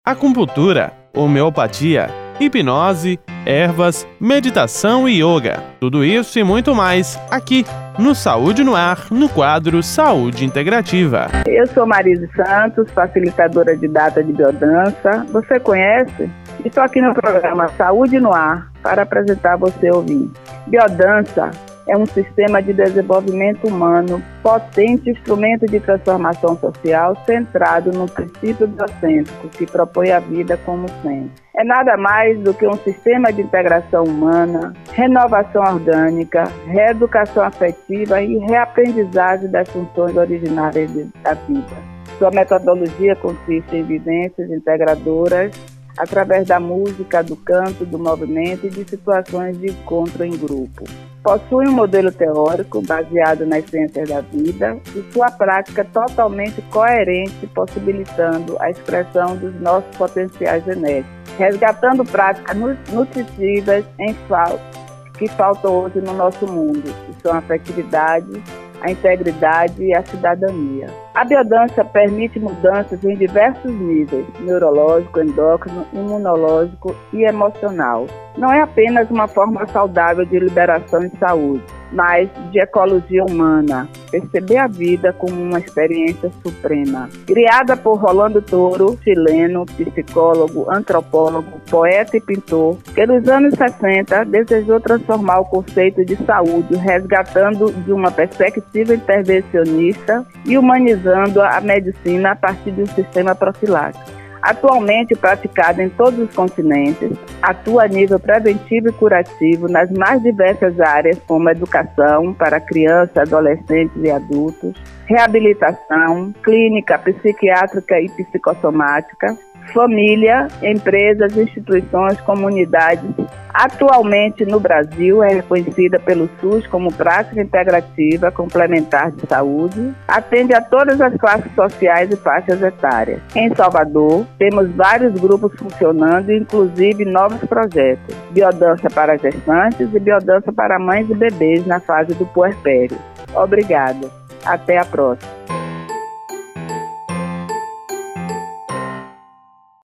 acupuntura, homeopatia, hipnose, ervas, meditação e yoga. Tudo isso e muito mais aqui no Saúde no Ar, no quadro Saúde Integrativa. Eu sou Marise Santos, facilitadora de data de biodança. Você conhece? Estou aqui no programa Saúde no Ar para apresentar você ouvinte. Biodança é um sistema de desenvolvimento humano, potente instrumento de transformação social centrado no princípio biocêntrico que propõe a vida como centro. É nada mais do que um sistema de integração humana, renovação orgânica, reeducação afetiva e reaprendizagem das funções originárias da vida. Sua metodologia consiste em vivências integradoras através da música, do canto, do movimento e de situações de encontro em grupo. Possui um modelo teórico baseado nas ciências da vida e sua prática totalmente coerente, possibilitando a expressão dos nossos potenciais genéticos, resgatando práticas nutritivas que faltam hoje no nosso mundo, que são a afetividade, a integridade e a cidadania. A biodança permite mudanças em diversos níveis, neurológico, endócrino, imunológico e emocional. Não é apenas uma forma saudável de liberação e saúde, mas de ecologia humana, perceber a vida como uma experiência suprema. Criada por Rolando Toro, chileno, psicólogo, antropólogo, poeta e pintor, que nos anos 60 desejou transformar o conceito de saúde, resgatando de uma perspectiva intervencionista e humanizando a medicina a partir de um sistema profilático. Atualmente praticada em todos os continentes, atua a nível preventivo e curativo nas mais diversas áreas, como educação para crianças, adolescentes e adultos, reabilitação, clínica psiquiátrica e psicossomática, família, empresas, instituições, comunidades. Atualmente no Brasil é reconhecida pelo SUS como prática integrativa complementar de saúde, atende a todas as classes sociais e faixas etárias. Em Salvador, temos vários grupos funcionando, inclusive novos projetos: biodança para gestantes e biodança para mães e bebês na fase do puerpério. Obrigada. Até a próxima.